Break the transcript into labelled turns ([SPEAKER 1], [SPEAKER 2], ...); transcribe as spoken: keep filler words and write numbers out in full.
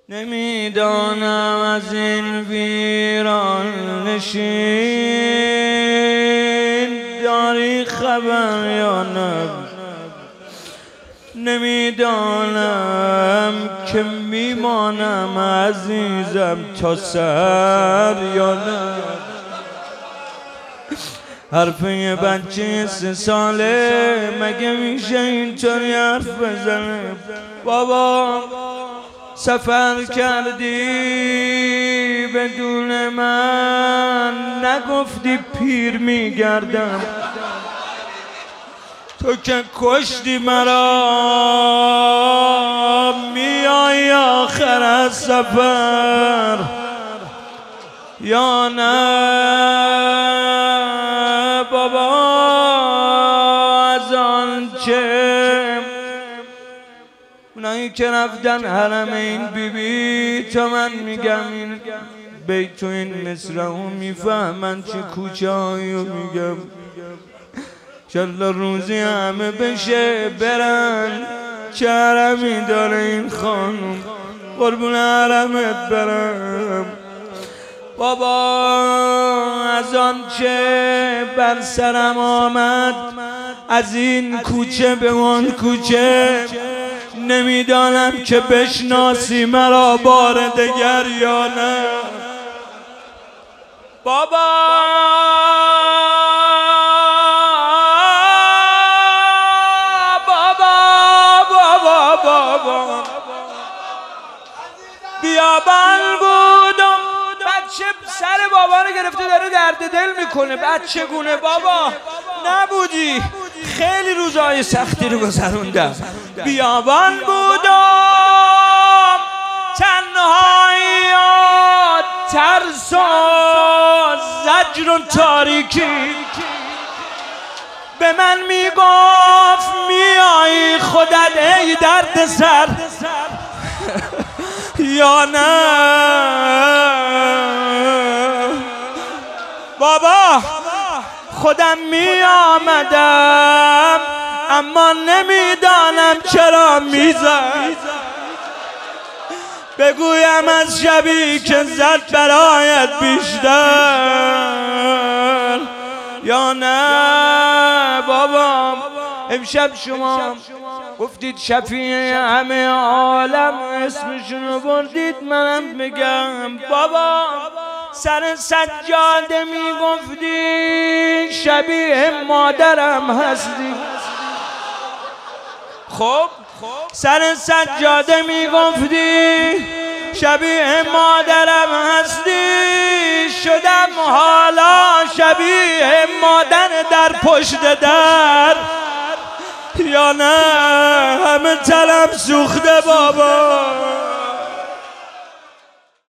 [SPEAKER 1] نمیدانم از این ویران نشین داری خبر یا نه، نمیدانم که میمانم عزیزم تا سر یا نه. حرف یه بچه سه ساله مگه میشه اینطوری حرف بزنه؟ بابا سفر کردی بدون من، نگفتی پیر میگردم. تو که کشتی مرا، میای آخر از سفر یا نه؟ بابا از آنچه اونایی که رفتن حرم این بی بی، تا من میگم این بیت تو این مصرعو میفهمن چه کوچه هایو میگم. انشالله روزی همه بشه برن، چه حرمی داره این خانم، قربون حرمت برم. بابا از آنچه بر سرم آمد، از این کوچه به اون کوچه، نمیدانم که بشناسی مرا بار دگر یا نه. بابا بابا بابا بیابان بودم، بچه سر بابا رو گرفته داره درد دل میکنه. بچه گونه بابا نبودی، خیلی روزای سختی رو گذروندم. بیابان بودم تنهایی و ترس و زجر و تاریکی، به من میگفت میایی خودت ای درد سر یا نه؟ بابا خودم می آمدم اما نمیدانم چرا میزد. بگویم از شبی که زد برایت بیشتر یا نه؟ بابا امشب شما گفتید شفیع همه عالم، اسمشونو بردید، منم میگم بابا سر سجاده میگفتی شبیه مادرم هستی. خب سر سجاده میگفتی شبیه مادرم هستی، شدم حالا شبیه مادر در پشت در یا نه؟ همه تلم سوخته بابا.